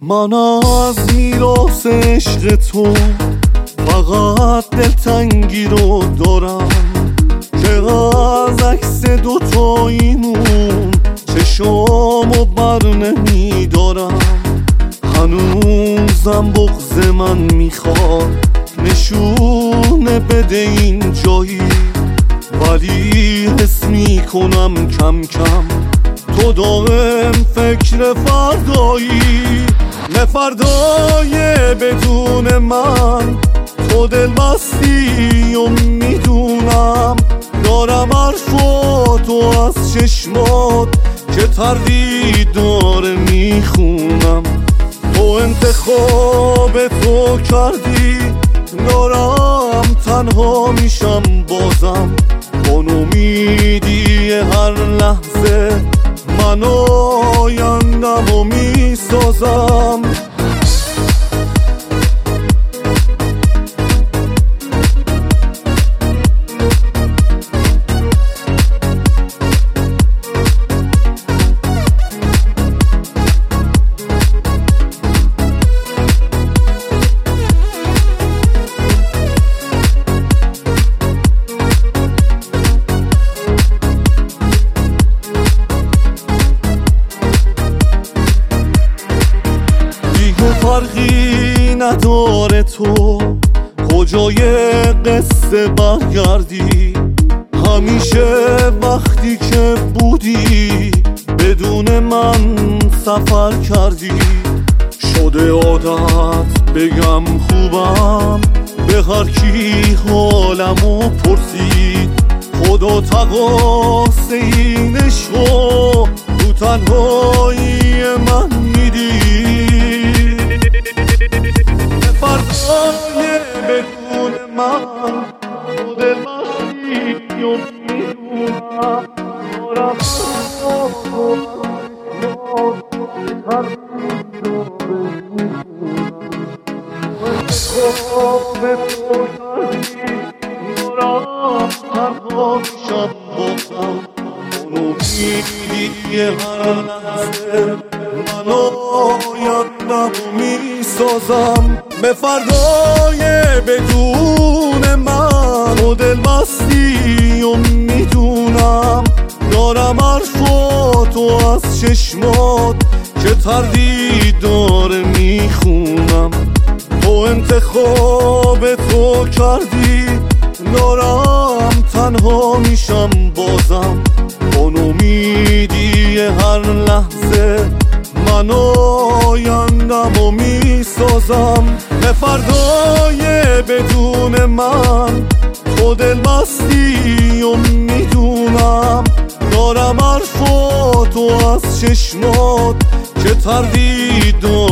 من از میراث عشق تو فقط دلتنگی رو دارم که از عکس دوتاییمون چشامو بر نمیدارم. هنوزم بغض من میخواد نشونه بده این جایی، ولی حس میکنم کم کم تو دائم فکر فردایی. نه فردای بدون من تو دل بستی و میدونم، دارم حرفاتو از چشمات که تردید داره میخونم. تو انتخاب تو کردی دارم تنها میشم بازم، با امیدی هر لحظه من آیندم و میسازم. فرقی نداره تو کجای قصه برگردی، همیشه وقتی که بودی بدون من سفر کردی. شده عادت بگم خوبم به هر کی حالمو پرسید، خدا تقاصه این عشقو تو تنهایی من میدی. فردای بدون من تو دل بستی و میدونم، دارم تنها میشم بازم، امیدی هر لحظه من آیندم و میسازم. به فردای بدون من تو دل بستی و میدونم، دارم حرفاتو از چشمات که تردید داره میخونم. تو انتخاب تو کردی دارم تنها میشم بازم، با امیدی هر لحظه من آیندم و میسازم. به فردای بدون من تو دل بستی و میدونم، دارم حرفاتو از چشمات که تردید